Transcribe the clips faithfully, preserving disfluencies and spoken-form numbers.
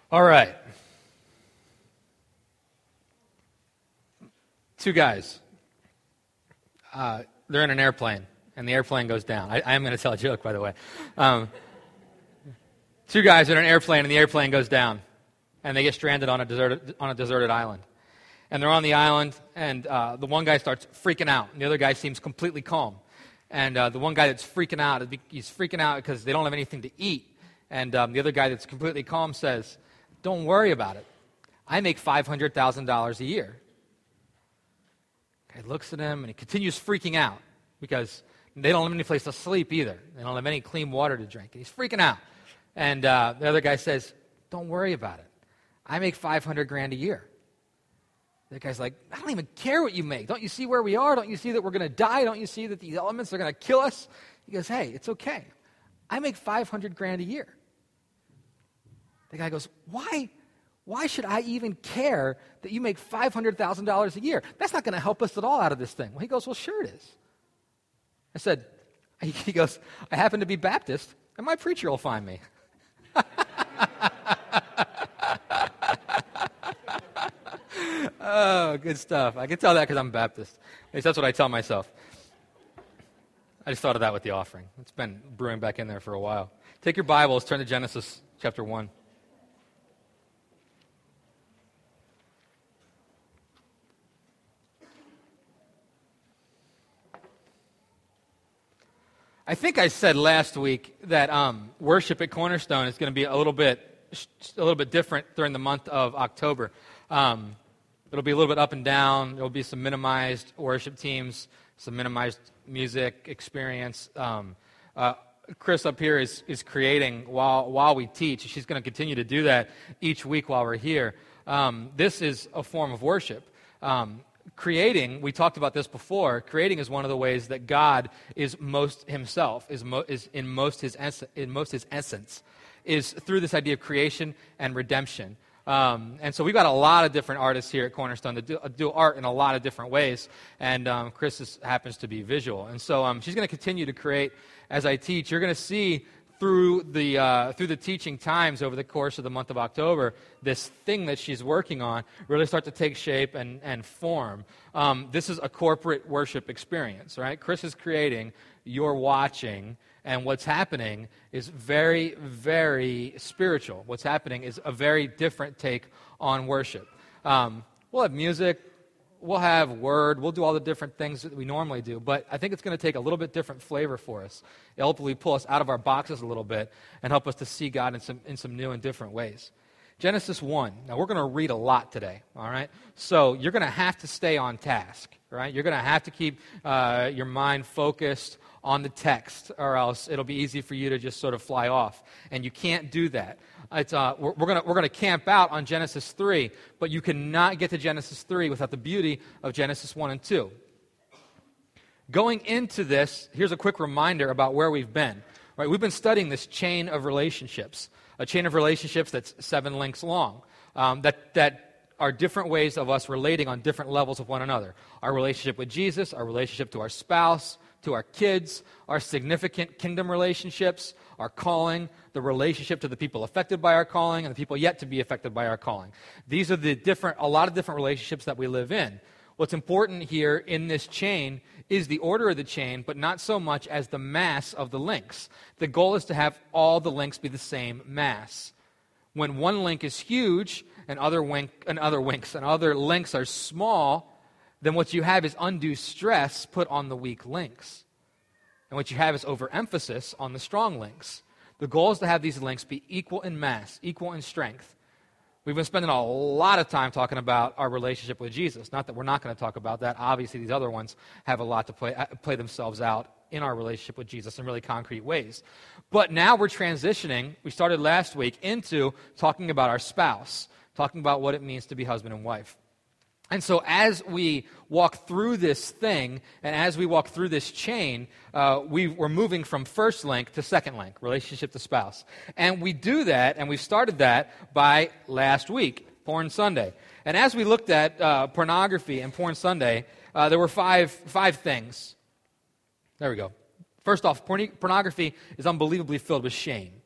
All right. Two guys. Uh, they're in an airplane, and the airplane goes down. I, I am going to tell a joke, by the way. Um, two guys are in an airplane, and the airplane goes down, and they get stranded on a deserted on a deserted island. And they're on the island, and uh, the one guy starts freaking out, and the other guy seems completely calm. And uh, the one guy that's freaking out, he's freaking out because they don't have anything to eat. And um, the other guy that's completely calm says, "Don't worry about it. I make five hundred thousand dollars a year." He looks at him, and he continues freaking out because they don't have any place to sleep either. They don't have any clean water to drink. And he's freaking out. And uh, the other guy says, "Don't worry about it. I make five hundred grand a year." The guy's like, "I don't even care what you make. Don't you see where we are? Don't you see that we're going to die? Don't you see that these elements are going to kill us?" He goes, "Hey, it's okay. I make five hundred grand a year." The guy goes, Why Why should I even care that you make five hundred thousand dollars a year? That's not going to help us at all out of this thing. Well, he goes, "Well, sure it is." I said, he goes, "I happen to be Baptist, and my preacher will find me." Oh, good stuff. I can tell that because I'm Baptist. At least that's what I tell myself. I just thought of that with the offering. It's been brewing back in there for a while. Take your Bibles, turn to Genesis chapter one. I think I said last week that um, worship at Cornerstone is going to be a little bit a little bit different during the month of October. Um, it'll be a little bit up and down. There will be some minimized worship teams, some minimized music experience. Um, uh, Chris up here is is creating while while we teach. She's going to continue to do that each week while we're here. Um, this is a form of worship. Um, Creating, we talked about this before, creating is one of the ways that God is most himself, is, mo- is in, most his es- in most his essence, is through this idea of creation and redemption. Um, and so we've got a lot of different artists here at Cornerstone that do, do art in a lot of different ways, and um, Chris is, happens to be visual. And so um, she's going to continue to create as I teach. You're going to see through the uh, through the teaching times over the course of the month of October, this thing that she's working on really start to take shape and, and form. Um, this is a corporate worship experience, right? Chris is creating, you're watching, and what's happening is very, very spiritual. What's happening is a very different take on worship. Um, we'll have music, we'll have word, we'll do all the different things that we normally do, but I think it's going to take a little bit different flavor for us. It'll hopefully pull us out of our boxes a little bit and help us to see God in some in some new and different ways. Genesis one. Now, we're going to read a lot today, all right? So you're going to have to stay on task, right? You're going to have to keep uh, your mind focused on the text, or else it'll be easy for you to just sort of fly off, and you can't do that. It's, uh, we're we're going we're gonna camp out on Genesis three, but you cannot get to Genesis three without the beauty of Genesis one and two. Going into this, here's a quick reminder about where we've been. Right? We've been studying this chain of relationships, a chain of relationships that's seven links long, um, that, that are different ways of us relating on different levels of one another. Our relationship with Jesus, our relationship to our spouse, to our kids, our significant kingdom relationships, our calling, the relationship to the people affected by our calling, and the people yet to be affected by our calling. These are the different, a lot of different relationships that we live in. What's important here in this chain is the order of the chain, but not so much as the mass of the links. The goal is to have all the links be the same mass. When one link is huge and other wink and other winks and other links are small, then what you have is undue stress put on the weak links. And what you have is overemphasis on the strong links. The goal is to have these links be equal in mass, equal in strength. We've been spending a lot of time talking about our relationship with Jesus. Not that we're not going to talk about that. Obviously, these other ones have a lot to play, play themselves out in our relationship with Jesus in really concrete ways. But now we're transitioning, we started last week, into talking about our spouse, talking about what it means to be husband and wife. And so as we walk through this thing, and as we walk through this chain, uh, we, we're moving from first link to second link, relationship to spouse. And we do that, and we started that by last week, Porn Sunday. And as we looked at uh, pornography and Porn Sunday, uh, there were five five things. There we go. First off, porn- pornography is unbelievably filled with shame.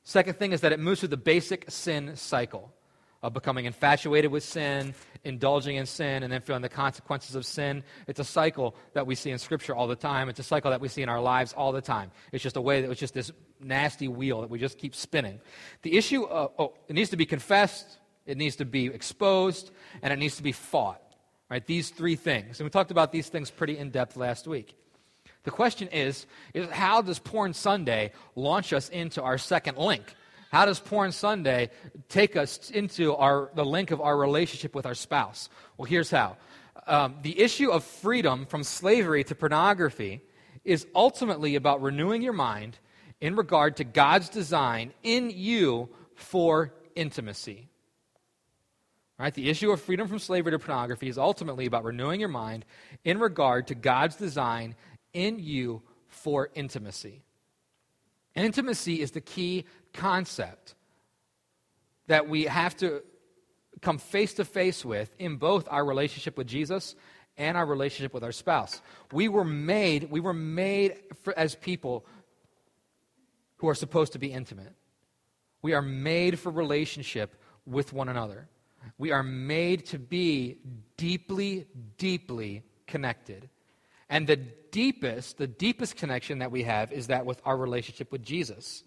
Second thing is that it moves through the basic sin cycle of becoming infatuated with sin, indulging in sin, and then feeling the consequences of sin. It's a cycle that we see in Scripture all the time. It's a cycle that we see in our lives all the time. It's just a way that it's just this nasty wheel that we just keep spinning. The issue, of, oh, it needs to be confessed, it needs to be exposed, and it needs to be fought. Right? These three things. And we talked about these things pretty in-depth last week. The question is, is how does Porn Sunday launch us into our second link? How does Porn Sunday take us into our the link of our relationship with our spouse? Well, here's how. Um, the issue of freedom from slavery to pornography is ultimately about renewing your mind in regard to God's design in you for intimacy. Right? The issue of freedom from slavery to pornography is ultimately about renewing your mind in regard to God's design in you for intimacy. And intimacy is the key concept that we have to come face to face with in both our relationship with Jesus and our relationship with our spouse. We were made, we were made for, as people who are supposed to be intimate. We are made for relationship with one another. We are made to be deeply, deeply connected. And the deepest, the deepest connection that we have is that with our relationship with Jesus.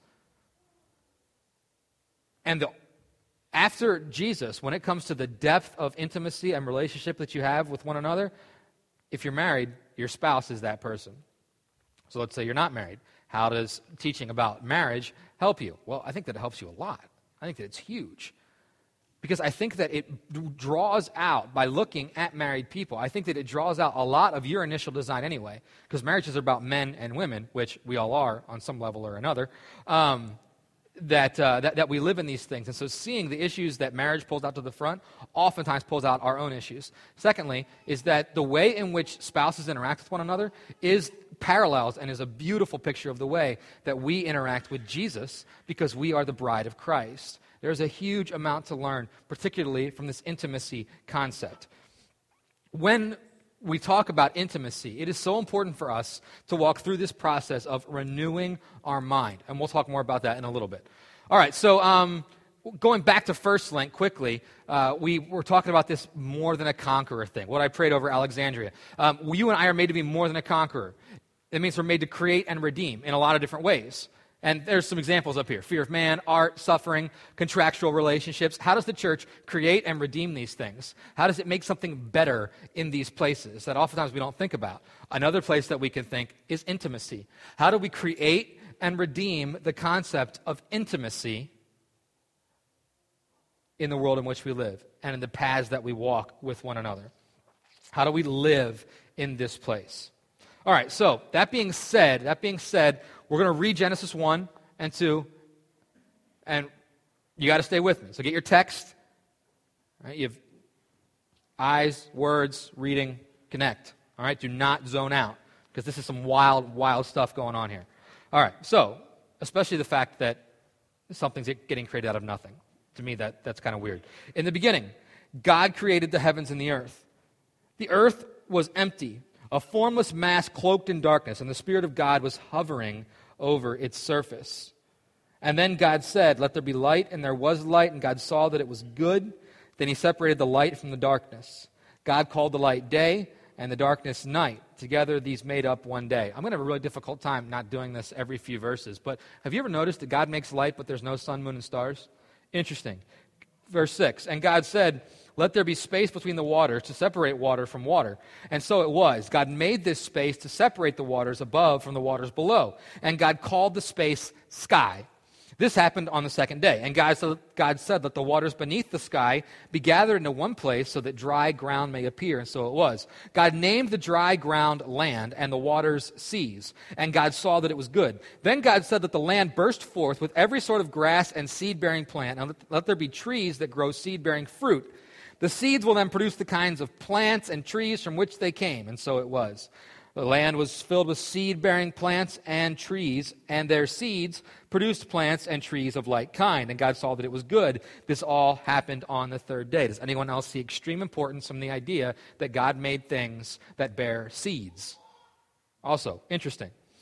And the, after Jesus, when it comes to the depth of intimacy and relationship that you have with one another, if you're married, your spouse is that person. So let's say you're not married. How does teaching about marriage help you? Well, I think that it helps you a lot. I think that it's huge. Because I think that it draws out, by looking at married people, I think that it draws out a lot of your initial design anyway. Because marriages are about men and women, which we all are on some level or another. Um, That, uh, that that we live in these things. And so seeing the issues that marriage pulls out to the front oftentimes pulls out our own issues. Secondly, is that the way in which spouses interact with one another is parallels and is a beautiful picture of the way that we interact with Jesus because we are the bride of Christ. There's a huge amount to learn, particularly from this intimacy concept. When we talk about intimacy, it is so important for us to walk through this process of renewing our mind. And we'll talk more about that in a little bit. All right, so um, going back to First Link quickly, uh, we were talking about this more than a conqueror thing, what I prayed over Alexandria. Um, you and I are made to be more than a conqueror. It means we're made to create and redeem in a lot of different ways. And there's some examples up here. Fear of man, art, suffering, contractual relationships. How does the church create and redeem these things? How does it make something better in these places that oftentimes we don't think about? Another place that we can think is intimacy. How do we create and redeem the concept of intimacy in the world in which we live and in the paths that we walk with one another? How do we live in this place? All right, so that being said, that being said, we're going to read Genesis one and two, and you got to stay with me. So get your text. Right? You have eyes, words, reading, connect. All right, do not zone out because this is some wild, wild stuff going on here. All right, so especially the fact that something's getting created out of nothing. To me, that, that's kind of weird. In the beginning, God created the heavens and the earth. The earth was empty, a formless mass cloaked in darkness, and the Spirit of God was hovering over its surface. And then God said, "Let there be light," and there was light, and God saw that it was good. Then he separated the light from the darkness. God called the light day, and the darkness night. Together these made up one day. I'm going to have a really difficult time not doing this every few verses, but have you ever noticed that God makes light, but there's no sun, moon, and stars? Interesting. Verse six, and God said, "Let there be space between the waters to separate water from water." And so it was. God made this space to separate the waters above from the waters below. And God called the space sky. This happened on the second day. And God, so God said, "Let the waters beneath the sky be gathered into one place so that dry ground may appear." And so it was. God named the dry ground land and the waters seas. And God saw that it was good. Then God said that the land burst forth with every sort of grass and seed-bearing plant. And let, let there be trees that grow seed-bearing fruit. The seeds will then produce the kinds of plants and trees from which they came. And so it was. The land was filled with seed-bearing plants and trees, and their seeds produced plants and trees of like kind. And God saw that it was good. This all happened on the third day. Does anyone else see extreme importance from the idea that God made things that bear seeds? Also, interesting.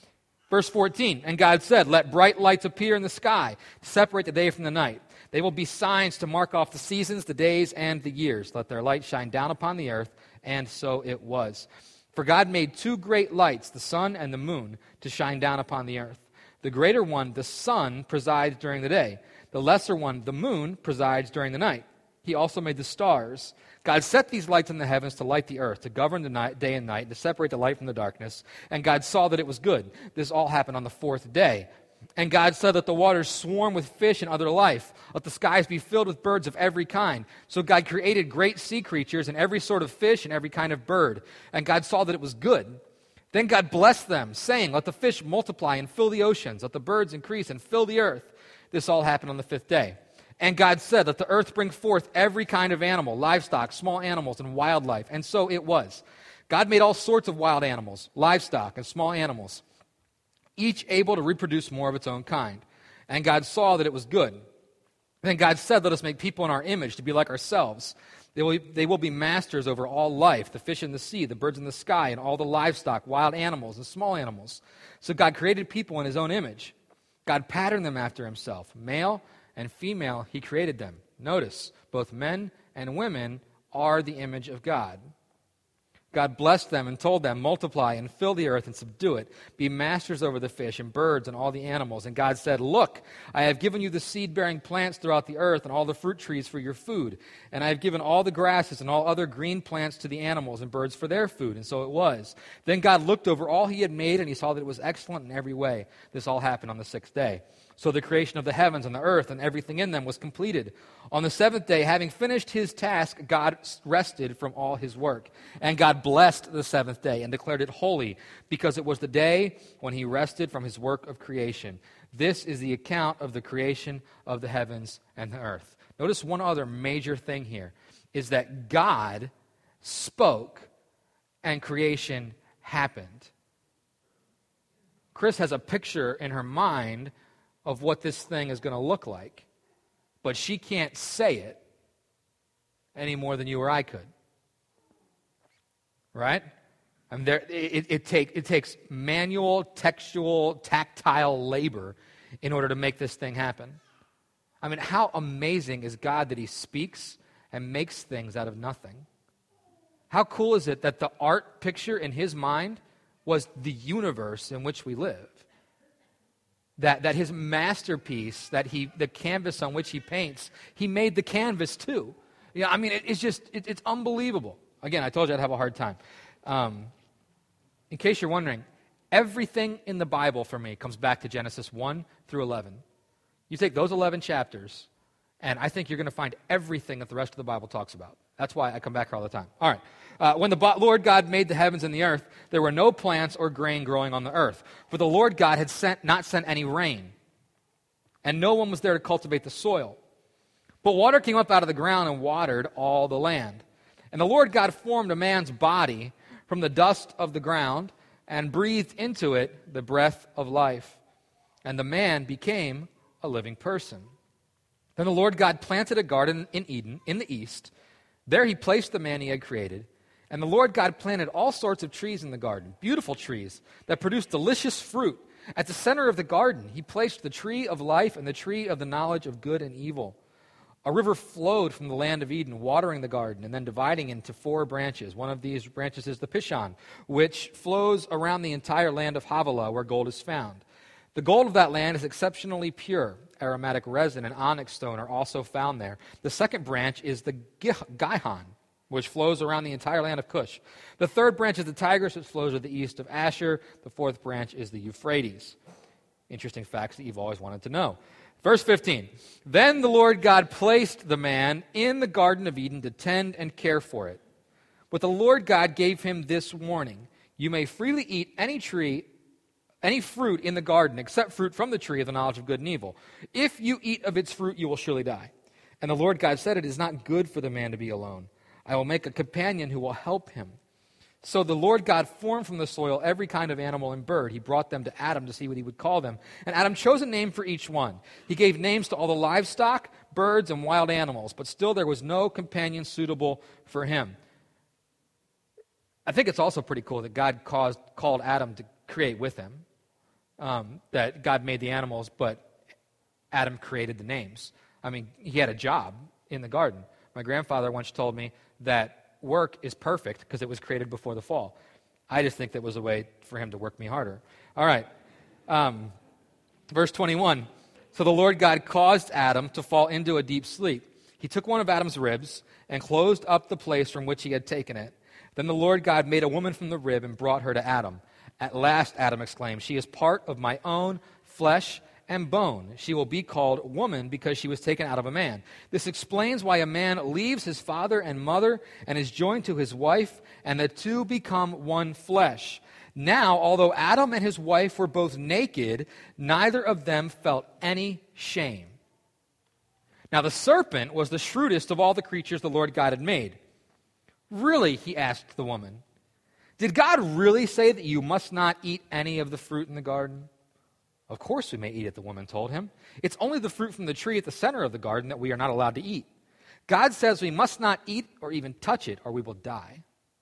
Verse fourteen, and God said, let bright lights appear in the sky to separate the day from the night. They will be signs to mark off the seasons, the days, and the years. Let their light shine down upon the earth, and so it was. For God made two great lights, the sun and the moon, to shine down upon the earth. The greater one, the sun, presides during the day. The lesser one, the moon, presides during the night. He also made the stars. God set these lights in the heavens to light the earth, to govern the night, day and night, to separate the light from the darkness. And God saw that it was good. This all happened on the fourth day. And God said, let the waters swarm with fish and other life. Let the skies be filled with birds of every kind. So God created great sea creatures and every sort of fish and every kind of bird. And God saw that it was good. Then God blessed them, saying, let the fish multiply and fill the oceans. Let the birds increase and fill the earth. This all happened on the fifth day. And God said, let the earth bring forth every kind of animal, livestock, small animals, and wildlife. And so it was. God made all sorts of wild animals, livestock, and small animals, each able to reproduce more of its own kind. And God saw that it was good. Then God said, let us make people in our image to be like ourselves. They will, they will be masters over all life, the fish in the sea, the birds in the sky, and all the livestock, wild animals, and small animals. So God created people in his own image. God patterned them after himself. Male and female, he created them. Notice, both men and women are the image of God. God blessed them and told them, multiply and fill the earth and subdue it. Be masters over the fish and birds and all the animals. And God said, look, I have given you the seed-bearing plants throughout the earth and all the fruit trees for your food. And I have given all the grasses and all other green plants to the animals and birds for their food. And so it was. Then God looked over all he had made, and he saw that it was excellent in every way. This all happened on the sixth day. So the creation of the heavens and the earth and everything in them was completed. On the seventh day, having finished his task, God rested from all his work. And God blessed the seventh day and declared it holy, because it was the day when he rested from his work of creation. This is the account of the creation of the heavens and the earth. Notice one other major thing here is that God spoke and creation happened. Chris has a picture in her mind of what this thing is going to look like, but she can't say it any more than you or I could. Right? I mean, there, it, it, take, it takes manual, textual, tactile labor in order to make this thing happen. I mean, how amazing is God that he speaks and makes things out of nothing? How cool is it that the art picture in his mind was the universe in which we live? That, that his masterpiece, that he, the canvas on which he paints, he made the canvas too. Yeah, I mean, it, it's just, it, it's unbelievable. Again, I told you I'd have a hard time. Um, in case you're wondering, everything in the Bible for me comes back to Genesis one through eleven. You take those eleven chapters, and I think you're going to find everything that the rest of the Bible talks about. That's why I come back here all the time. All right. Uh, when the Lord God made the heavens and the earth, there were no plants or grain growing on the earth, for the Lord God had sent, not sent any rain, and no one was there to cultivate the soil. But water came up out of the ground and watered all the land. And the Lord God formed a man's body from the dust of the ground and breathed into it the breath of life. And the man became a living person. Then the Lord God planted a garden in Eden, in the east. There he placed the man he had created. And the Lord God planted all sorts of trees in the garden, beautiful trees that produced delicious fruit. At the center of the garden, he placed the tree of life and the tree of the knowledge of good and evil. A river flowed from the land of Eden, watering the garden and then dividing into four branches. One of these branches is the Pishon, which flows around the entire land of Havilah, where gold is found. The gold of that land is exceptionally pure. Aromatic resin and onyx stone are also found there. The second branch is the Gihon, which flows around the entire land of Cush. The third branch is the Tigris, which flows to the east of Asher. The fourth branch is the Euphrates. Interesting facts that you've always wanted to know. Verse fifteen, then the Lord God placed the man in the Garden of Eden to tend and care for it. But the Lord God gave him this warning: you may freely eat any tree, any fruit in the garden, except fruit from the tree of the knowledge of good and evil. If you eat of its fruit, you will surely die. And the Lord God said, it is not good for the man to be alone. I will make a companion who will help him. So the Lord God formed from the soil every kind of animal and bird. He brought them to Adam to see what he would call them. And Adam chose a name for each one. He gave names to all the livestock, birds, and wild animals, but still there was no companion suitable for him. I think it's also pretty cool that God caused, called Adam to create with him. um, that God made the animals, but Adam created the names. I mean, he had a job in the garden. My grandfather once told me that work is perfect because it was created before the fall. I just think that was a way for him to work me harder. All right. Um, verse twenty-one. So the Lord God caused Adam to fall into a deep sleep. He took one of Adam's ribs and closed up the place from which he had taken it. Then the Lord God made a woman from the rib and brought her to Adam. At last, Adam exclaimed, "She is part of my own flesh and bone. She will be called woman because she was taken out of a man." This explains why a man leaves his father and mother and is joined to his wife, and the two become one flesh. Now, although Adam and his wife were both naked, neither of them felt any shame. Now the serpent was the shrewdest of all the creatures the Lord God had made. "Really," he asked the woman, "did God really say that you must not eat any of the fruit in the garden?" "Of course we may eat it," the woman told him. "It's only the fruit from the tree at the center of the garden that we are not allowed to eat. God says we must not eat or even touch it, or we will die."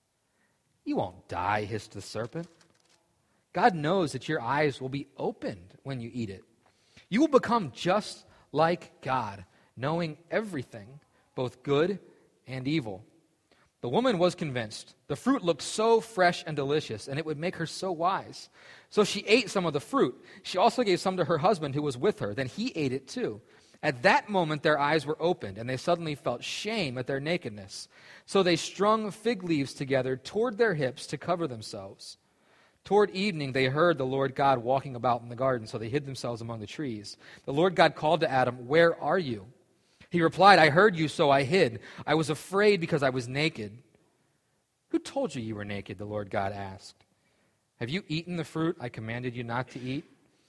"You won't die," hissed the serpent. "God knows that your eyes will be opened when you eat it. You will become just like God, knowing everything, both good and evil." The woman was convinced. The fruit looked so fresh and delicious, and it would make her so wise. So she ate some of the fruit. She also gave some to her husband who was with her. Then he ate it too. At that moment their eyes were opened, and they suddenly felt shame at their nakedness. So they strung fig leaves together toward their hips to cover themselves. Toward evening they heard the Lord God walking about in the garden, so they hid themselves among the trees. The Lord God called to Adam, "Where are you?" He replied, "I heard you, so I hid. I was afraid because I was naked." "Who told you you were naked?" the Lord God asked. "Have you eaten the fruit I commanded you not to eat?"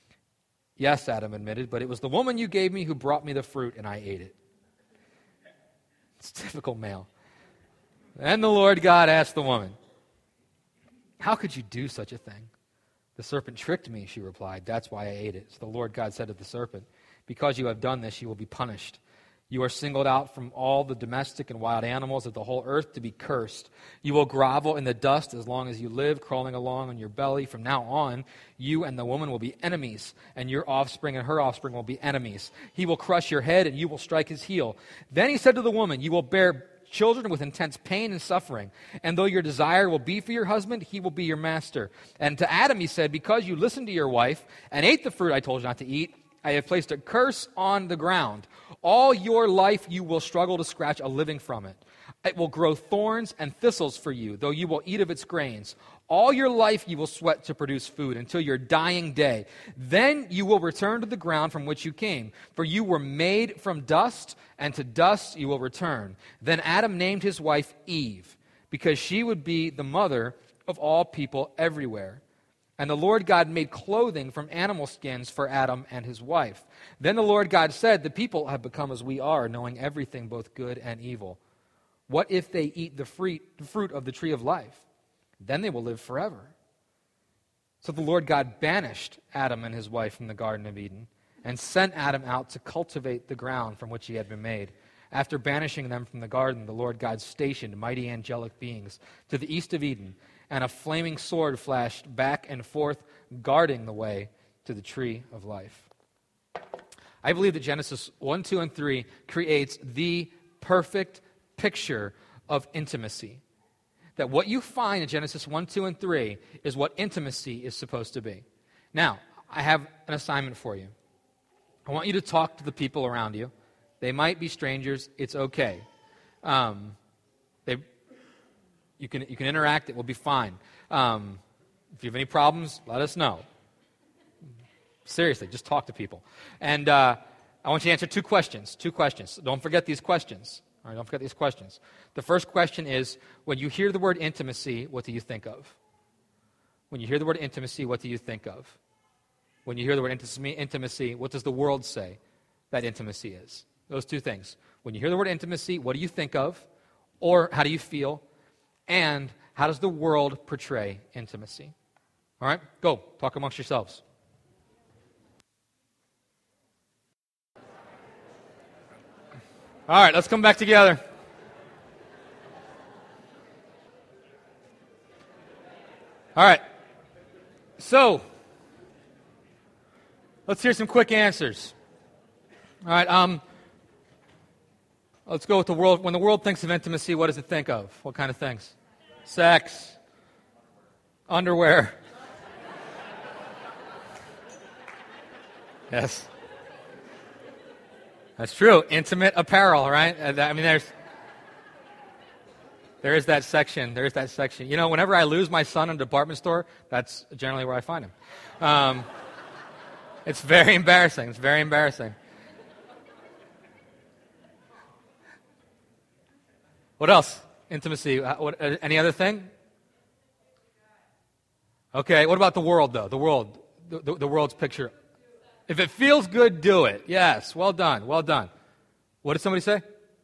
"Yes," Adam admitted, "but it was the woman you gave me who brought me the fruit, and I ate it." It's typical male. Then the Lord God asked the woman, "How could you do such a thing?" "The serpent tricked me," she replied. "That's why I ate it." So the Lord God said to the serpent, "Because you have done this, you will be punished. You are singled out from all the domestic and wild animals of the whole earth to be cursed. You will grovel in the dust as long as you live, crawling along on your belly. From now on, you and the woman will be enemies, and your offspring and her offspring will be enemies. He will crush your head, and you will strike his heel." Then he said to the woman, "You will bear children with intense pain and suffering. And though your desire will be for your husband, he will be your master." And to Adam he said, "Because you listened to your wife and ate the fruit I told you not to eat, I have placed a curse on the ground. All your life you will struggle to scratch a living from it. It will grow thorns and thistles for you, though you will eat of its grains. All your life you will sweat to produce food until your dying day. Then you will return to the ground from which you came, for you were made from dust, and to dust you will return." Then Adam named his wife Eve, because she would be the mother of all people everywhere. And the Lord God made clothing from animal skins for Adam and his wife. Then the Lord God said, "The people have become as we are, knowing everything, both good and evil. What if they eat the fruit of the tree of life? Then they will live forever." So the Lord God banished Adam and his wife from the Garden of Eden and sent Adam out to cultivate the ground from which he had been made. After banishing them from the garden, the Lord God stationed mighty angelic beings to the east of Eden, and a flaming sword flashed back and forth, guarding the way to the tree of life. I believe that Genesis one, two, and three creates the perfect picture of intimacy. That what you find in Genesis one, two, and three is what intimacy is supposed to be. Now, I have an assignment for you. I want you to talk to the people around you. They might be strangers. It's okay. Um, they, you can you can interact. It will be fine. Um, if you have any problems, let us know. Seriously, just talk to people. And uh, I want you to answer two questions. Two questions. Don't forget these questions. All right, don't forget these questions. The first question is, when you hear the word intimacy, what do you think of? When you hear the word intimacy, what do you think of? When you hear the word intimacy, what does the world say that intimacy is? Those two things. When you hear the word intimacy, what do you think of? Or how do you feel? And how does the world portray intimacy? All right, go. Talk amongst yourselves. All right, let's come back together. All right. So, Let's hear some quick answers. All right. Um, let's go with the world. When the world thinks of intimacy, what does it think of? What kind of things? Sex. Underwear. Yes. That's true. Intimate apparel, right? I mean, there's there is that section. There is that section. You know, whenever I lose my son in a department store, that's generally where I find him. Um, it's very embarrassing. It's very embarrassing. What else? Intimacy. What, uh, any other thing? Okay. What about the world, though? The world. The, the, the world's picture. If it feels good, do it. Yes. Well done. Well done. What did somebody say?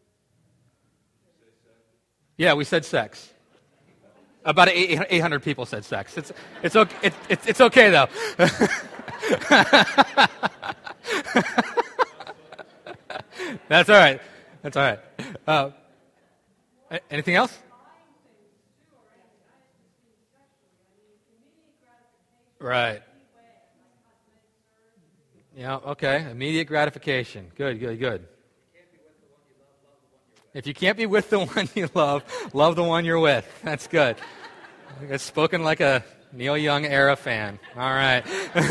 Yeah, we said sex. About eight hundred people said sex. It's it's okay. It, it, it's okay though. That's all right. That's all right. Uh, anything else? Right. Yeah, okay. Immediate gratification. Good, good, good. If you can't be with the one you love, love the one you're with. That's good. It's spoken like a Neil Young era fan. All right.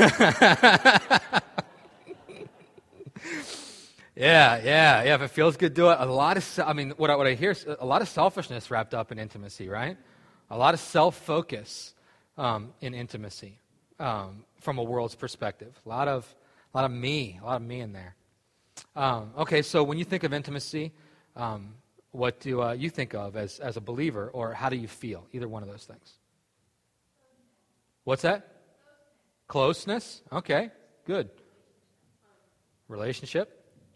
yeah, yeah, yeah. If it feels good, do it. A lot of, I mean, what I, what I hear, a lot of selfishness wrapped up in intimacy, right? A lot of self-focus um, in intimacy um, from a world's perspective. A lot of, a lot of me, a lot of me in there. Um, okay, so when you think of intimacy, um, what do uh, you think of as, as a believer, or how do you feel? Either one of those things. What's that? Closeness. Okay, good. Relationship.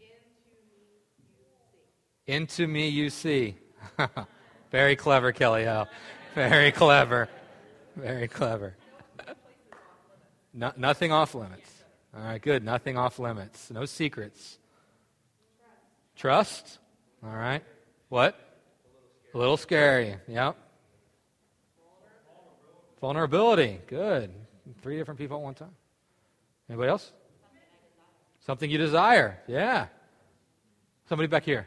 Into me you see. Very clever, Kelly O. Very clever. Very clever. No, nothing off limits. All right, good. Nothing off limits. No secrets. Trust. All right. What? A little scary. Yep. Vulnerability. Good. Three different people at one time. Anybody else? Something you desire. Yeah. Somebody back here.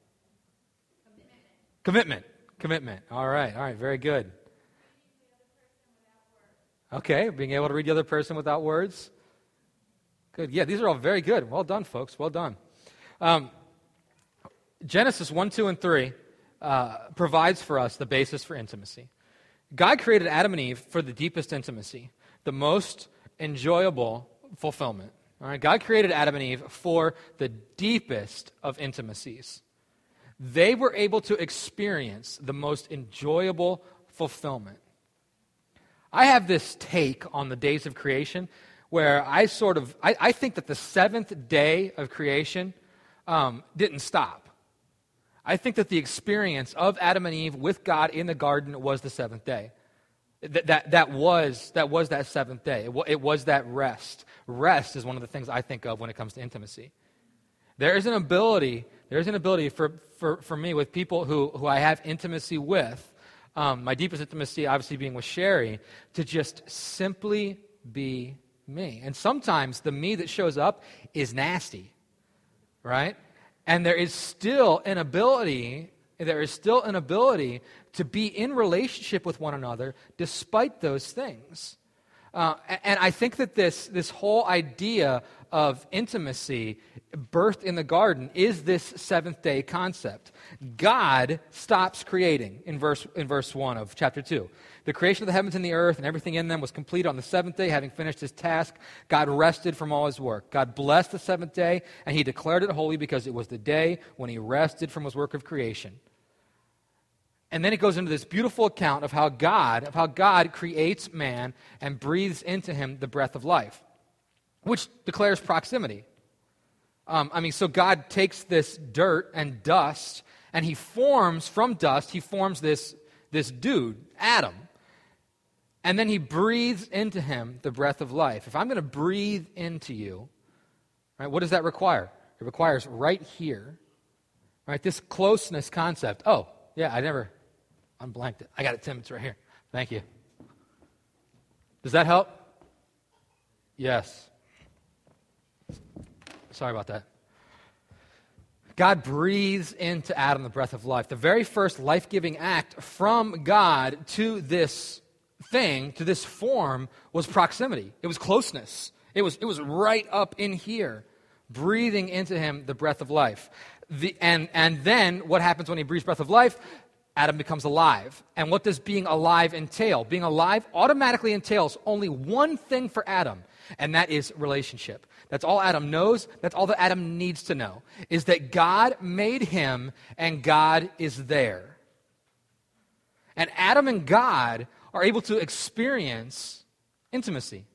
Commitment. Commitment. All right. All right. Very good. Okay. Being able to read the other person without words. Good. Yeah, these are all very good. Well done, folks. Well done. Um, Genesis one, two, and three uh, provides for us the basis for intimacy. God created Adam and Eve for the deepest intimacy, the most enjoyable fulfillment. All right? God created Adam and Eve for the deepest of intimacies. They were able to experience the most enjoyable fulfillment. I have this take on the days of creation where I sort of, I, I think that the seventh day of creation um, didn't stop. I think that the experience of Adam and Eve with God in the garden was the seventh day. That, that, that, was, that was that seventh day. It, w- it was that rest. Rest is one of the things I think of when it comes to intimacy. There is an ability, there is an ability for, for, for me with people who, who I have intimacy with, um, my deepest intimacy obviously being with Sherry, to just simply be me. And sometimes the me that shows up is nasty, right? And there is still an ability, there is still an ability to be in relationship with one another despite those things. Uh, and I think that this, this whole idea of intimacy birthed in the garden is this seventh day concept. God stops creating in verse, in verse one of chapter two. The creation of the heavens and the earth and everything in them was completed on the seventh day. Having finished his task, God rested from all his work. God blessed the seventh day, and he declared it holy because it was the day when he rested from his work of creation. And then it goes into this beautiful account of how God, of how God creates man and breathes into him the breath of life, which declares proximity. Um, I mean, so God takes this dirt and dust, and he forms, from dust, he forms this, this dude, Adam. And then he breathes into him the breath of life. If I'm going to breathe into you, right, what does that require? It requires right here, right, this closeness concept. Oh, yeah, I never unblanked it. I got it, Tim. It's right here. Thank you. Does that help? Yes. Sorry about that. God breathes into Adam the breath of life. The very first life-giving act from God to this thing, to this form, was proximity. It was closeness. It was, it was right up in here, breathing into him the breath of life. The, and, and then what happens when he breathes breath of life? Adam becomes alive. And what does being alive entail? Being alive automatically entails only one thing for Adam, and that is relationship. That's all Adam knows. That's all that Adam needs to know, is that God made him and God is there. And Adam and God are able to experience intimacy.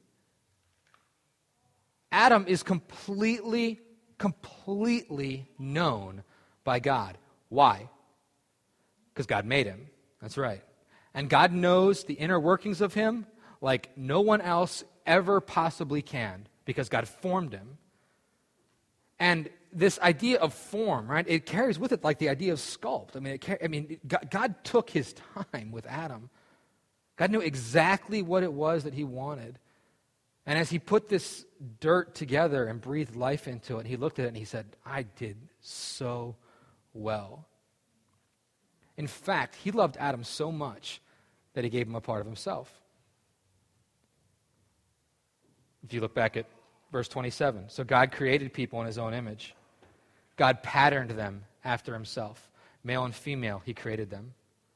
Adam is completely, completely known by God. Why? Because God made him. That's right. And God knows the inner workings of him like no one else ever possibly can, because God formed him. And this idea of form, right, it carries with it like the idea of sculpt. I mean, it, I mean, God, God took his time with Adam. God knew exactly what it was that he wanted. And as he put this dirt together and breathed life into it, he looked at it and he said, I did so well. In fact, he loved Adam so much that he gave him a part of himself. If you look back at verse twenty-seven, so God created people in his own image. God patterned them after himself. Male and female, he created them.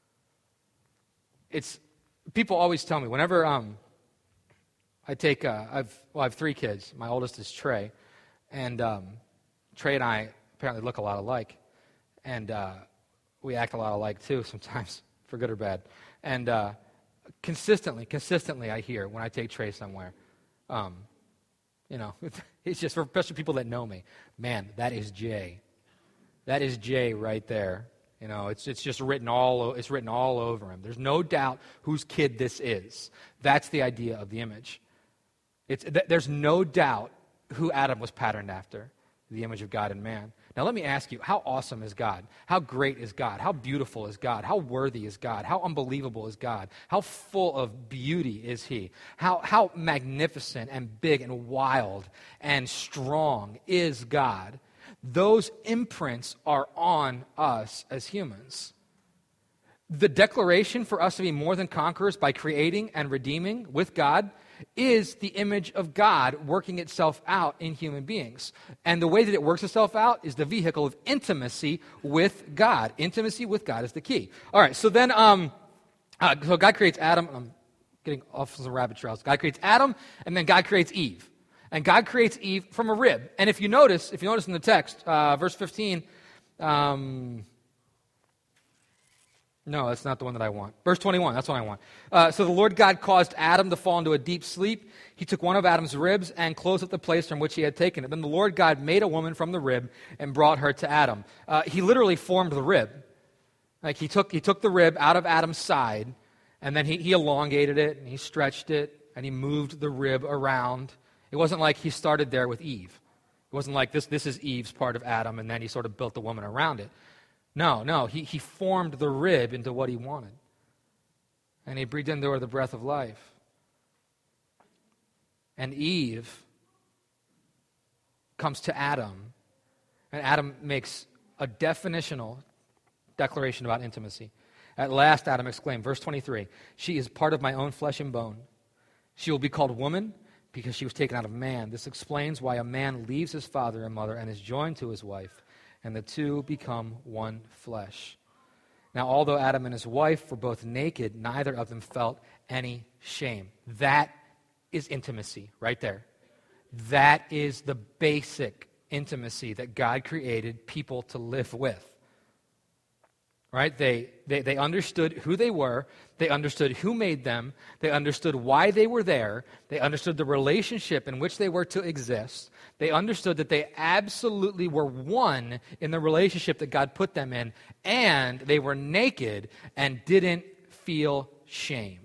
It's, people always tell me, whenever um, I take, uh, I've, well, I have three kids. My oldest is Trey. And um, Trey and I apparently look a lot alike. And uh, we act a lot alike too sometimes, for good or bad. And uh, consistently, consistently I hear when I take Trey somewhere, um, you know, it's just for especially people that know me, man, that is Jay. That is Jay right there. You know, it's it's just written all it's written all over him. There's no doubt whose kid this is. That's the idea of the image. It's th- there's no doubt who Adam was patterned after, the image of God and man. Now let me ask you, how awesome is God? How great is God? How beautiful is God? How worthy is God? How unbelievable is God? How full of beauty is he? How, how magnificent and big and wild and strong is God? Those imprints are on us as humans. The declaration for us to be more than conquerors by creating and redeeming with God is the image of God working itself out in human beings. And the way that it works itself out is the vehicle of intimacy with God. Intimacy with God is the key. All right, so then, um, uh, so God creates Adam. I'm getting off some rabbit trails. God creates Adam, and then God creates Eve. And God creates Eve from a rib. And if you notice, if you notice in the text, uh, verse fifteen, um, no, that's not the one that I want. Verse twenty-one, that's what I want. Uh, so the Lord God caused Adam to fall into a deep sleep. He took one of Adam's ribs and closed up the place from which he had taken it. Then the Lord God made a woman from the rib and brought her to Adam. Uh, he literally formed the rib. Like he took he took the rib out of Adam's side, and then he, he elongated it, and he stretched it, and he moved the rib around. It wasn't like he started there with Eve. It wasn't like this, this is Eve's part of Adam, and then he sort of built the woman around it. No, no, he, he formed the rib into what he wanted. And he breathed into her the breath of life. And Eve comes to Adam, and Adam makes a definitional declaration about intimacy. At last, Adam exclaimed, verse twenty-three, she is part of my own flesh and bone. She will be called woman because she was taken out of man. This explains why a man leaves his father and mother and is joined to his wife, and the two become one flesh. Now, although Adam and his wife were both naked, neither of them felt any shame. That is intimacy right there. That is the basic intimacy that God created people to live with. Right? They, they, they understood who they were. They understood who made them. They understood why they were there. They understood the relationship in which they were to exist. They understood that they absolutely were one in the relationship that God put them in, and they were naked and didn't feel shame.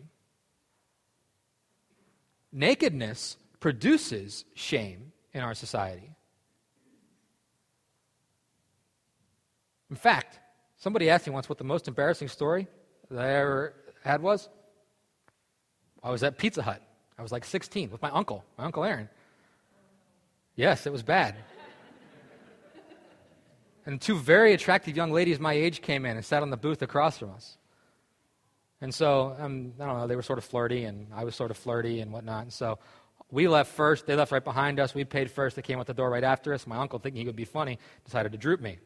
Nakedness produces shame in our society. In fact, somebody asked me once what the most embarrassing story that I ever had was. I was at Pizza Hut. I was like sixteen with my uncle, my Uncle Aaron. Yes, it was bad. And two very attractive young ladies my age came in and sat on the booth across from us. And so, um, I don't know, they were sort of flirty, and I was sort of flirty and whatnot. And so we left first. They left right behind us. We paid first. They came out the door right after us. My uncle, thinking he would be funny, decided to droop me.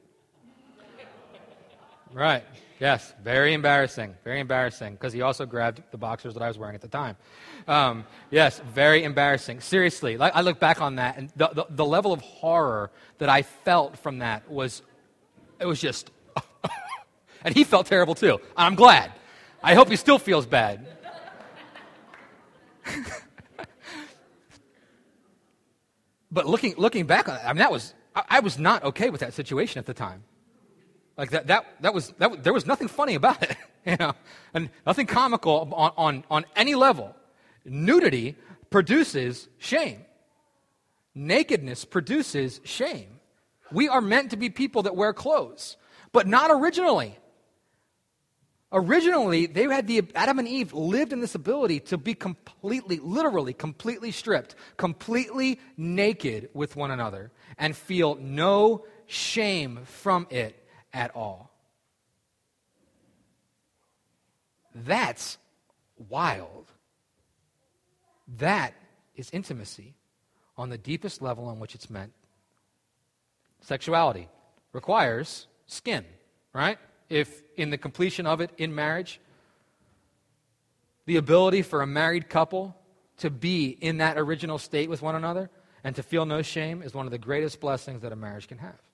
Right. Yes. Very embarrassing. Very embarrassing, because he also grabbed the boxers that I was wearing at the time. Um, yes, very embarrassing. Seriously, I look back on that, and the, the, the level of horror that I felt from that was, it was just, and he felt terrible too. I'm glad. I hope he still feels bad. But looking looking back on it, I mean, that was, I, I was not okay with that situation at the time. Like that, that, that was, that, there was nothing funny about it, you know, and nothing comical on, on, on any level. Nudity produces shame. Nakedness produces shame. We are meant to be people that wear clothes, but not originally. Originally, they had the, Adam and Eve lived in this ability to be completely, literally, completely stripped, completely naked with one another, and feel no shame from it at all. That's wild. That is intimacy on the deepest level on which it's meant. Sexuality requires skin, right? If in the completion of it in marriage, the ability for a married couple to be in that original state with one another and to feel no shame is one of the greatest blessings that a marriage can have.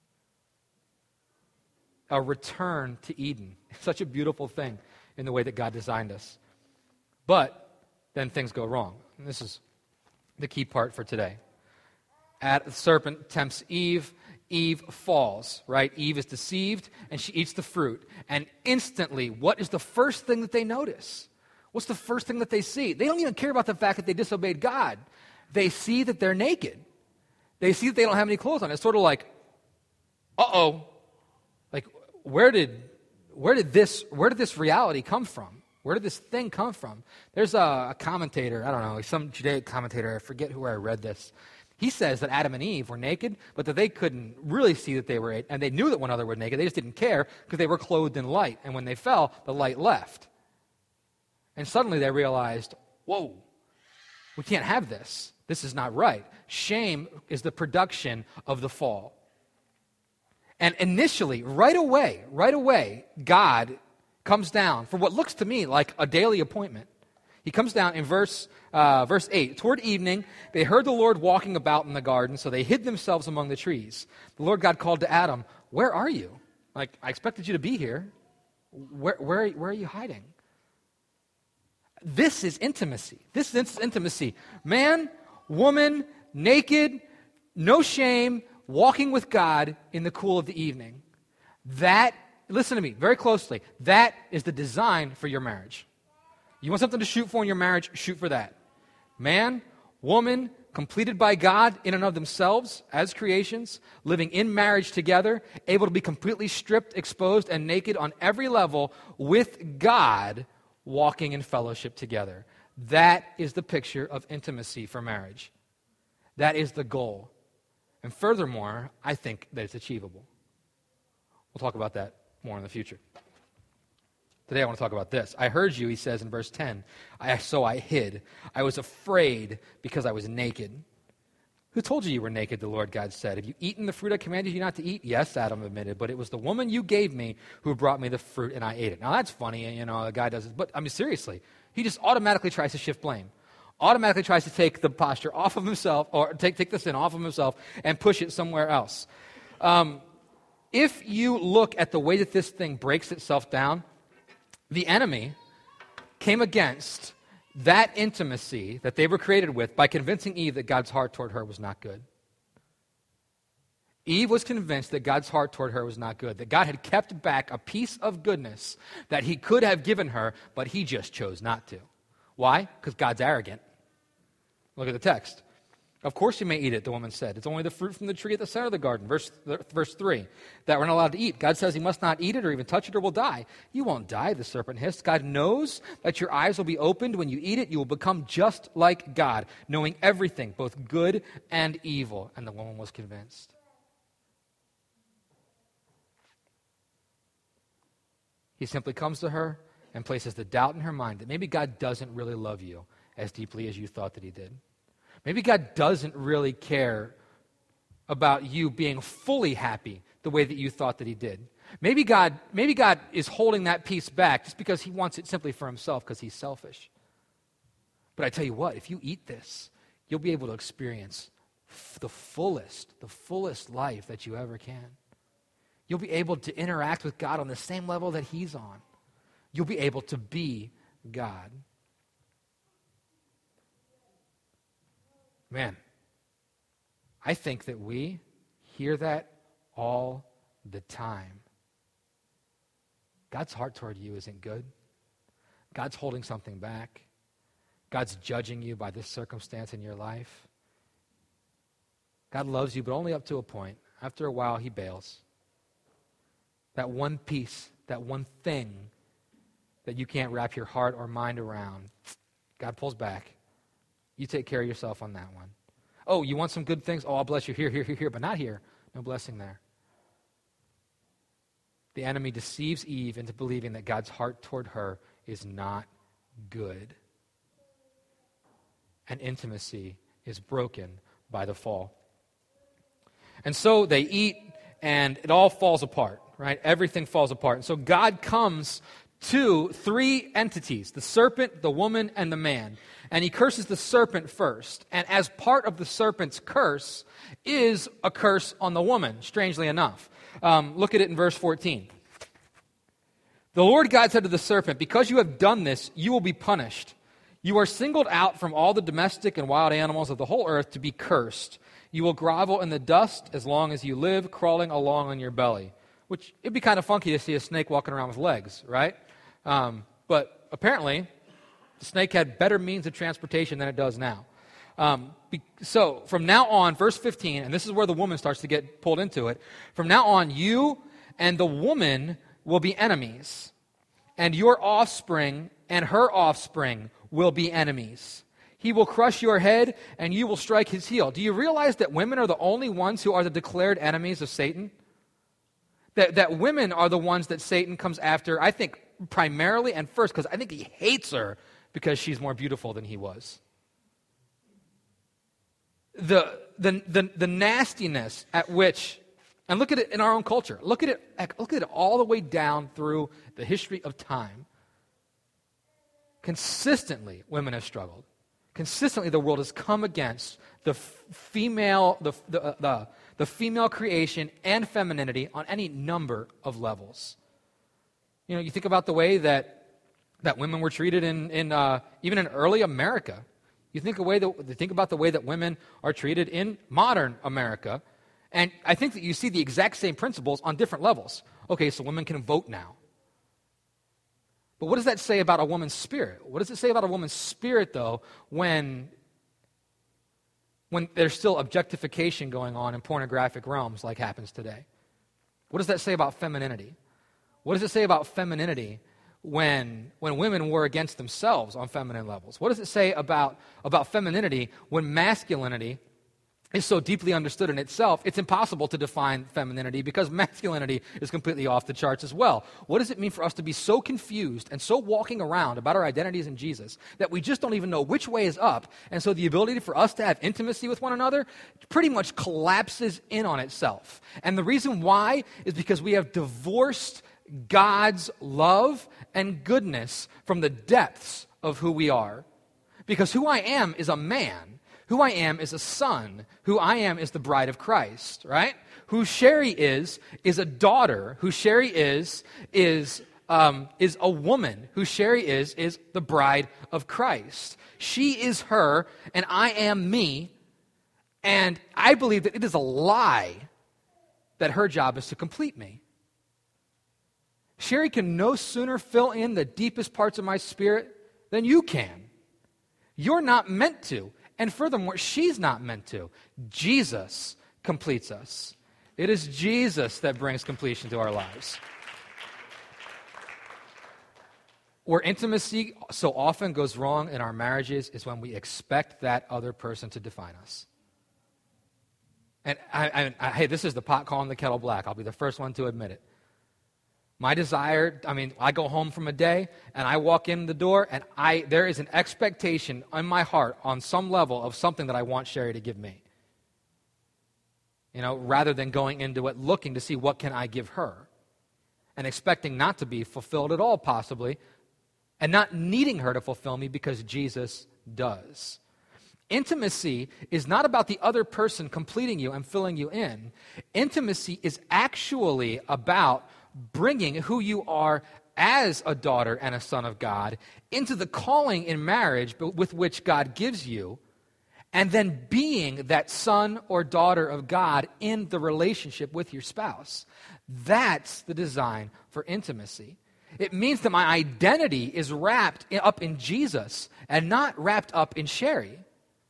A return to Eden. It's such a beautiful thing in the way that God designed us. But then things go wrong. And this is the key part for today. At the serpent tempts Eve. Eve falls, right? Eve is deceived, and she eats the fruit. And instantly, what is the first thing that they notice? What's the first thing that they see? They don't even care about the fact that they disobeyed God. They see that they're naked. They see that they don't have any clothes on. It's sort of like, uh-oh. Like, where did where did this where did this reality come from? Where did this thing come from? There's a, a commentator, I don't know, some Judaic commentator, I forget who I read this. He says that Adam and Eve were naked, but that they couldn't really see that they were, and they knew that one another were naked. They just didn't care because they were clothed in light. And when they fell, the light left. And suddenly they realized, whoa, we can't have this. This is not right. Shame is the production of the fall. And initially, right away, right away, God comes down for what looks to me like a daily appointment. He comes down in verse uh, verse eight. Toward evening, they heard the Lord walking about in the garden, so they hid themselves among the trees. The Lord God called to Adam, "Where are you? Like, I expected you to be here. Where, where, where are you hiding?" This is intimacy. This is intimacy. Man, woman, naked, no shame, walking with God in the cool of the evening. That, listen to me very closely, that is the design for your marriage. You want something to shoot for in your marriage, shoot for that. Man, woman, completed by God in and of themselves as creations, living in marriage together, able to be completely stripped, exposed, and naked on every level with God, walking in fellowship together. That is the picture of intimacy for marriage. That is the goal. And furthermore, I think that it's achievable. We'll talk about that more in the future. Today I want to talk about this. I heard you, he says in verse ten, I, so I hid. I was afraid because I was naked. Who told you you were naked, the Lord God said. Have you eaten the fruit I commanded you not to eat? Yes, Adam admitted, but it was the woman you gave me who brought me the fruit and I ate it. Now that's funny, you know, the guy does it. But I mean, seriously, he just automatically tries to shift blame. Automatically tries to take the posture off of himself, or take, take the sin off of himself and push it somewhere else. Um, if you look at the way that this thing breaks itself down, the enemy came against that intimacy that they were created with by convincing Eve that God's heart toward her was not good. Eve was convinced that God's heart toward her was not good, that God had kept back a piece of goodness that he could have given her, but he just chose not to. Why? Because God's arrogant. Look at the text. Of course you may eat it, the woman said. It's only the fruit from the tree at the center of the garden. Verse, verse three, that we're not allowed to eat. God says he must not eat it or even touch it or will die. You won't die, the serpent hissed. God knows that your eyes will be opened. When you eat it, you will become just like God, knowing everything, both good and evil. And the woman was convinced. He simply comes to her and places the doubt in her mind that maybe God doesn't really love you as deeply as you thought that he did. Maybe God doesn't really care about you being fully happy the way that you thought that he did. Maybe God, maybe God is holding that piece back just because he wants it simply for himself because he's selfish. But I tell you what, if you eat this, you'll be able to experience f- the fullest, the fullest life that you ever can. You'll be able to interact with God on the same level that he's on. You'll be able to be God. Man, I think that we hear that all the time. God's heart toward you isn't good. God's holding something back. God's judging you by this circumstance in your life. God loves you, but only up to a point. After a while, he bails. That one piece, that one thing that you can't wrap your heart or mind around, God pulls back. You take care of yourself on that one. Oh, you want some good things? Oh, I'll bless you here, here, here, here, but not here. No blessing there. The enemy deceives Eve into believing that God's heart toward her is not good. And intimacy is broken by the fall. And so they eat, and it all falls apart, right? Everything falls apart. And so God comes to three entities, the serpent, the woman, and the man. And he curses the serpent first. And as part of the serpent's curse is a curse on the woman, strangely enough. Um, look at it in verse fourteen. The Lord God said to the serpent, "Because you have done this, you will be punished. You are singled out from all the domestic and wild animals of the whole earth to be cursed. You will grovel in the dust as long as you live, crawling along on your belly." Which, it'd be kind of funky to see a snake walking around with legs, right? Um, but apparently, the snake had better means of transportation than it does now. Um, be, so, from now on, verse fifteen, and this is where the woman starts to get pulled into it. From now on, you and the woman will be enemies, and your offspring and her offspring will be enemies. He will crush your head, and you will strike his heel. Do you realize that women are the only ones who are the declared enemies of Satan? That, that women are the ones that Satan comes after, I think, primarily and first, because I think he hates her because she's more beautiful than he was. The, the, the, the nastiness at which, and look at it in our own culture, look at it, look at it all the way down through the history of time. Consistently, women have struggled. Consistently, the world has come against the f- female, the, the, uh, the, the female creation and femininity on any number of levels. You know, you think about the way that that women were treated in, in uh, even in early America. You think, away that, think about the way that women are treated in modern America, and I think that you see the exact same principles on different levels. Okay, so women can vote now. But what does that say about a woman's spirit? What does it say about a woman's spirit, though, when, when there's still objectification going on in pornographic realms like happens today? What does that say about femininity? What does it say about femininity when, when women were against themselves on feminine levels? What does it say about, about femininity when masculinity is so deeply understood in itself, it's impossible to define femininity because masculinity is completely off the charts as well. What does it mean for us to be so confused and so walking around about our identities in Jesus that we just don't even know which way is up, and so the ability for us to have intimacy with one another pretty much collapses in on itself? And the reason why is because we have divorced God's love and goodness from the depths of who we are. Because who I am is a man. Who I am is a son. Who I am is the bride of Christ, right? Who Sherry is, is a daughter. Who Sherry is, is, um, is a woman. Who Sherry is, is the bride of Christ. She is her, and I am me. And I believe that it is a lie that her job is to complete me. Sherry can no sooner fill in the deepest parts of my spirit than you can. You're not meant to. And furthermore, she's not meant to. Jesus completes us. It is Jesus that brings completion to our lives. Where intimacy so often goes wrong in our marriages is when we expect that other person to define us. And I, I, I, hey, this is the pot calling the kettle black. I'll be the first one to admit it. My desire, I mean, I go home from a day and I walk in the door and I there is an expectation in my heart on some level of something that I want Sherry to give me. You know, rather than going into it looking to see what can I give her and expecting not to be fulfilled at all possibly and not needing her to fulfill me because Jesus does. Intimacy is not about the other person completing you and filling you in. Intimacy is actually about bringing who you are as a daughter and a son of God into the calling in marriage with which God gives you, and then being that son or daughter of God in the relationship with your spouse. That's the design for intimacy. It means that my identity is wrapped up in Jesus and not wrapped up in Sherry.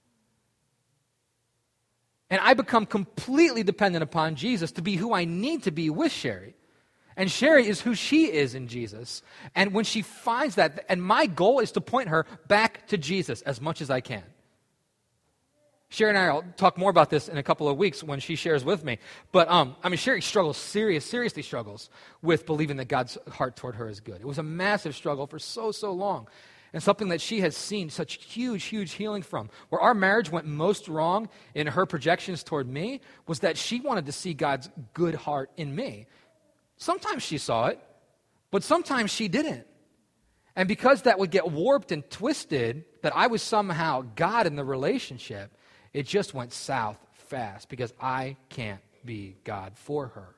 And I become completely dependent upon Jesus to be who I need to be with Sherry. And Sherry is who she is in Jesus. And when she finds that, and my goal is to point her back to Jesus as much as I can. Sherry and I will talk more about this in a couple of weeks when she shares with me. But, um, I mean, Sherry struggles, serious, seriously struggles with believing that God's heart toward her is good. It was a massive struggle for so, so long. And something that she has seen such huge, huge healing from. Where our marriage went most wrong in her projections toward me was that she wanted to see God's good heart in me. Sometimes she saw it, but sometimes she didn't. And because that would get warped and twisted, that I was somehow God in the relationship, it just went south fast because I can't be God for her.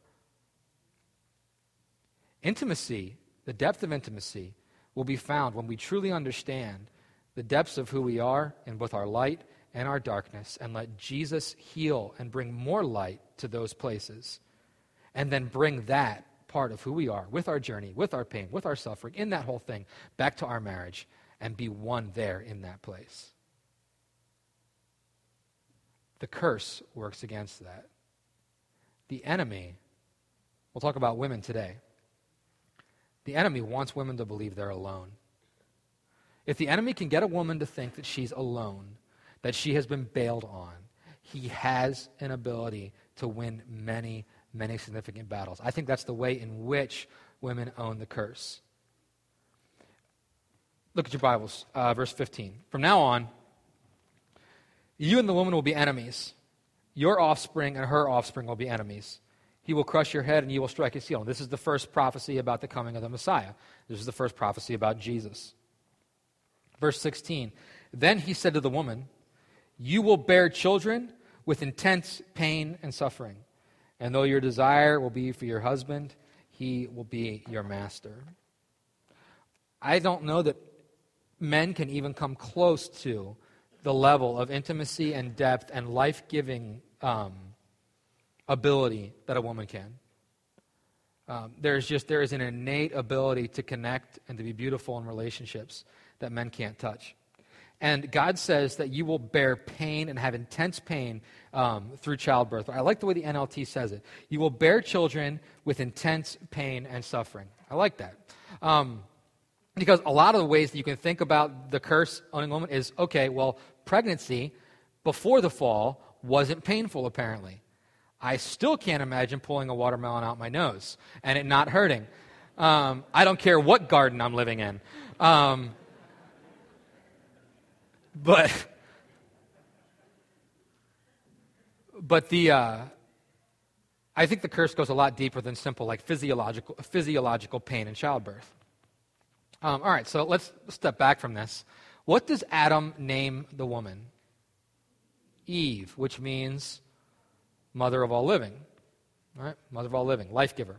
Intimacy, the depth of intimacy, will be found when we truly understand the depths of who we are in both our light and our darkness, and let Jesus heal and bring more light to those places, and then bring that part of who we are, with our journey, with our pain, with our suffering, in that whole thing, back to our marriage, and be one there in that place. The curse works against that. The enemy, we'll talk about women today. The enemy wants women to believe they're alone. If the enemy can get a woman to think that she's alone, that she has been bailed on, he has an ability to win many, many significant battles. I think that's the way in which women own the curse. Look at your Bibles, uh, verse fifteen. From now on, you and the woman will be enemies. Your offspring and her offspring will be enemies. He will crush your head and you will strike his heel. And this is the first prophecy about the coming of the Messiah. This is the first prophecy about Jesus. Verse sixteen, then he said to the woman, you will bear children with intense pain and suffering. And though your desire will be for your husband, he will be your master. I don't know that men can even come close to the level of intimacy and depth and life-giving um, ability that a woman can. Um, there's just, there is an innate ability to connect and to be beautiful in relationships that men can't touch. And God says that you will bear pain and have intense pain um, through childbirth. I like the way the N L T says it. You will bear children with intense pain and suffering. I like that. Um, because a lot of the ways that you can think about the curse on a woman is, okay, well, pregnancy before the fall wasn't painful apparently. I still can't imagine pulling a watermelon out my nose and it not hurting. Um, I don't care what garden I'm living in. Um, but but the uh, I think the curse goes a lot deeper than simple like physiological physiological pain in childbirth. Um, all right, so let's step back from this. What does Adam name the woman? Eve, which means mother of all living, right? Mother of all living, life giver.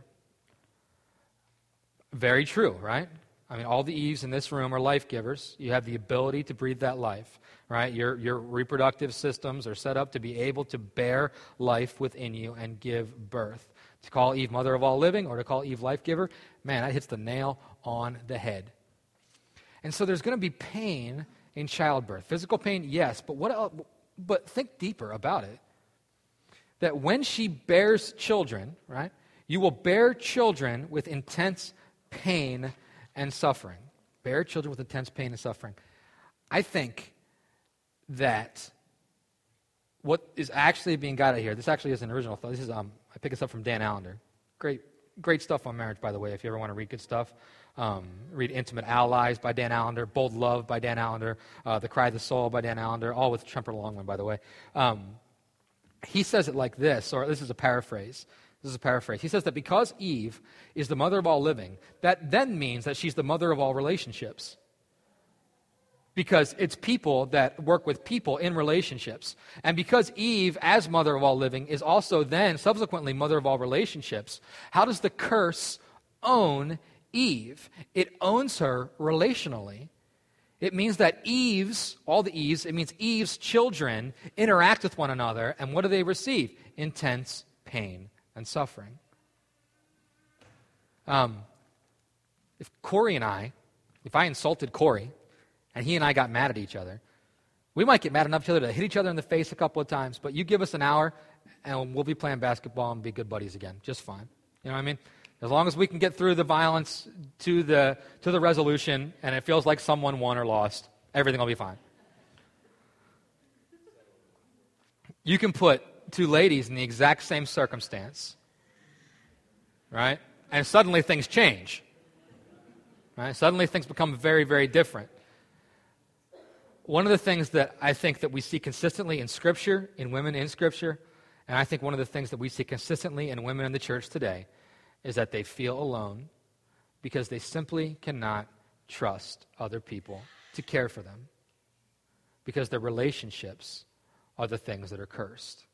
Very true, right? I mean, all the Eves in this room are life givers. You have the ability to breathe that life, right? Your, your reproductive systems are set up to be able to bear life within you and give birth. To call Eve mother of all living or to call Eve life giver, man, that hits the nail on the head. And so there's going to be pain in childbirth. Physical pain, yes, but what else? But think deeper about it. That when she bears children, right, you will bear children with intense pain and suffering. Bear children with intense pain and suffering. I think that what is actually being got at here, this actually is an original thought. This is um, I pick this up from Dan Allender. Great Great stuff on marriage, by the way, if you ever want to read good stuff. Um, read Intimate Allies by Dan Allender, Bold Love by Dan Allender, uh, The Cry of the Soul by Dan Allender, all with Tremper Longman, by the way. Um, he says it like this, or this is a paraphrase. This is a paraphrase. He says that because Eve is the mother of all living, that then means that she's the mother of all relationships. Because it's people that work with people in relationships. And because Eve, as mother of all living, is also then subsequently mother of all relationships, how does the curse own Eve? It owns her relationally. It means that Eve's, all the Eves, it means Eve's children interact with one another, and what do they receive? Intense pain and suffering. Um, if Corey and I, if I insulted Corey, and he and I got mad at each other, we might get mad enough at each other to hit each other in the face a couple of times, but you give us an hour, and we'll be playing basketball and be good buddies again, just fine. You know what I mean? As long as we can get through the violence to the to the resolution, and it feels like someone won or lost, everything will be fine. You can put two ladies in the exact same circumstance, right? And suddenly things change. Right? Suddenly things become very, very different. One of the things that I think that we see consistently in Scripture, in women in Scripture, and I think one of the things that we see consistently in women in the church today is that they feel alone because they simply cannot trust other people to care for them because their relationships are the things that are cursed.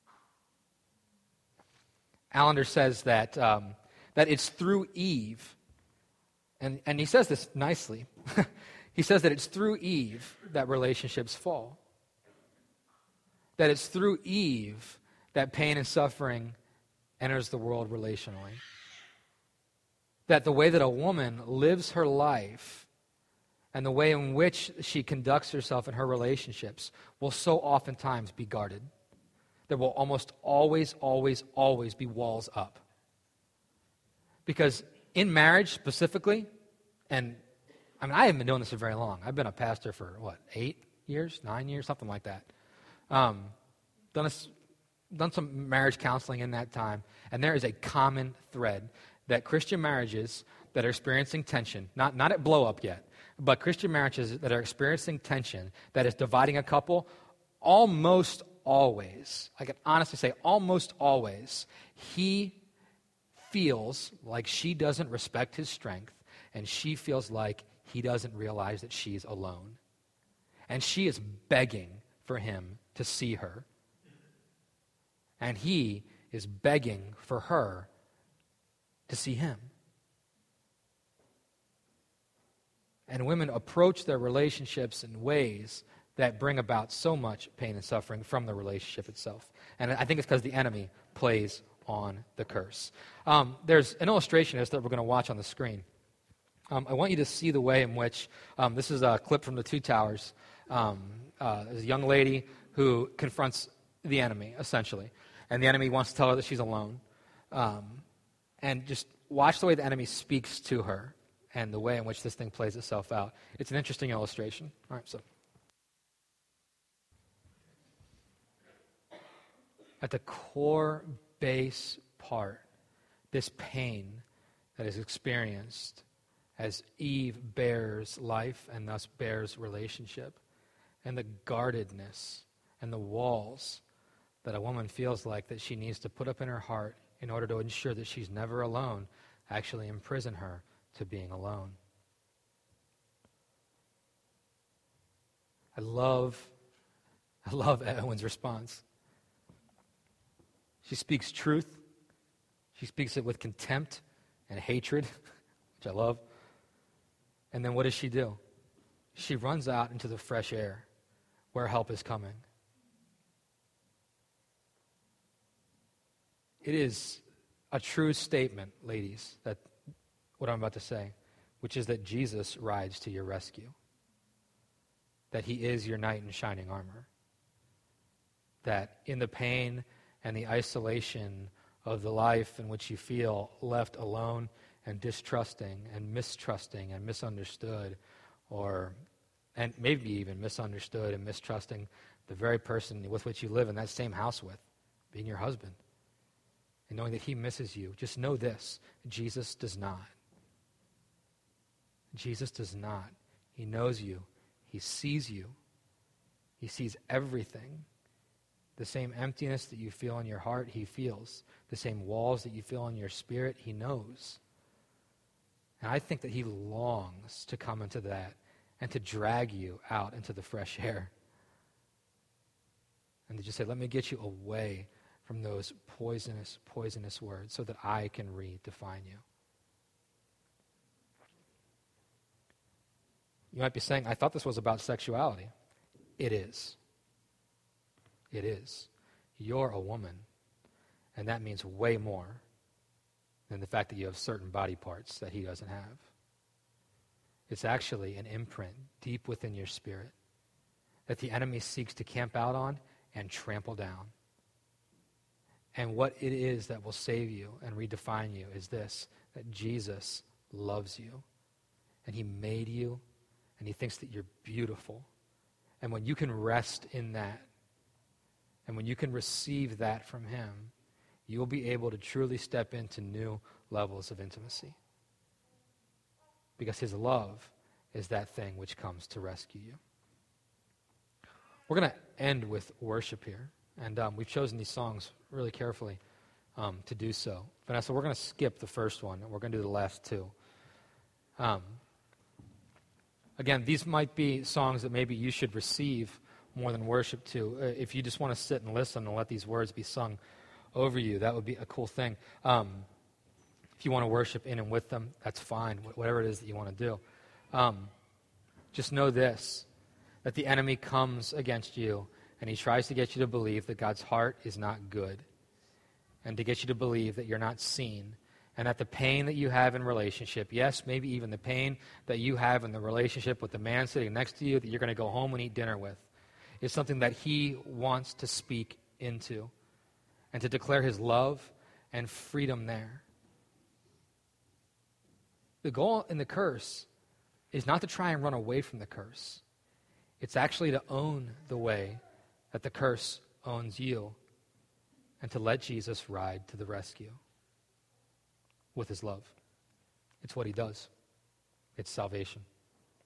Allender says that, um, that it's through Eve, and, and he says this nicely, he says that it's through Eve that relationships fall. That it's through Eve that pain and suffering enters the world relationally. That the way that a woman lives her life and the way in which she conducts herself in her relationships will so oftentimes be guarded. There will almost always, always, always be walls up. Because in marriage specifically, and I mean, I haven't been doing this for very long. I've been a pastor for, what, eight years, nine years, something like that. Um, done, a, done some marriage counseling in that time, and there is a common thread that Christian marriages that are experiencing tension, not, not at blow up yet, but Christian marriages that are experiencing tension that is dividing a couple, almost always, I can honestly say almost always, he feels like she doesn't respect his strength, and she feels like he doesn't realize that she's alone. And she is begging for him to see her. And he is begging for her to see him. And women approach their relationships in ways that bring about so much pain and suffering from the relationship itself. And I think it's because the enemy plays on the curse. Um, there's an illustration that we're going to watch on the screen. Um, I want you to see the way in which, um, this is a clip from the Two Towers. Um, uh, there's a young lady who confronts the enemy, essentially. And the enemy wants to tell her that she's alone. Um, and just watch the way the enemy speaks to her and the way in which this thing plays itself out. It's an interesting illustration. All right, so. At the core base part, this pain that is experienced as Eve bears life and thus bears relationship, and the guardedness and the walls that a woman feels like that she needs to put up in her heart in order to ensure that she's never alone, actually imprison her to being alone. I love, I love Owen's response. She speaks truth. She speaks it with contempt and hatred, which I love. And then what does she do? She runs out into the fresh air where help is coming. It is a true statement, ladies, that what I'm about to say, which is that Jesus rides to your rescue. That he is your knight in shining armor. That in the pain and the isolation of the life in which you feel left alone and distrusting and mistrusting and misunderstood, or and maybe even misunderstood and mistrusting the very person with which you live in that same house with, being your husband. and knowing that he misses you, just know this: Jesus does not. Jesus does not. He knows you. He sees you. He sees everything. The same emptiness that you feel in your heart, he feels. The same walls that you feel in your spirit, he knows. And I think that he longs to come into that and to drag you out into the fresh air. And to just say, let me get you away from those poisonous, poisonous words so that I can redefine you. You might be saying, I thought this was about sexuality. It is. It is. You're a woman, and that means way more than the fact that you have certain body parts that he doesn't have. It's actually an imprint deep within your spirit that the enemy seeks to camp out on and trample down. And what it is that will save you and redefine you is this: that Jesus loves you, and he made you, and he thinks that you're beautiful. And when you can rest in that, and when you can receive that from him, you will be able to truly step into new levels of intimacy. Because his love is that thing which comes to rescue you. We're going to end with worship here. And um, we've chosen these songs really carefully um, to do so. Vanessa, we're going to skip the first one, and we're going to do the last two. Um, again, these might be songs that maybe you should receive more than worship to. Uh, if you just want to sit and listen and let these words be sung over you, that would be a cool thing. Um, if you want to worship in and with them, that's fine, whatever it is that you want to do. Um, just know this, that the enemy comes against you, and he tries to get you to believe that God's heart is not good, and to get you to believe that you're not seen, and that the pain that you have in relationship, yes, maybe even the pain that you have in the relationship with the man sitting next to you that you're going to go home and eat dinner with, is something that he wants to speak into and to declare his love and freedom there. The goal in the curse is not to try and run away from the curse. It's actually to own the way that the curse owns you and to let Jesus ride to the rescue with his love. It's what he does. It's salvation.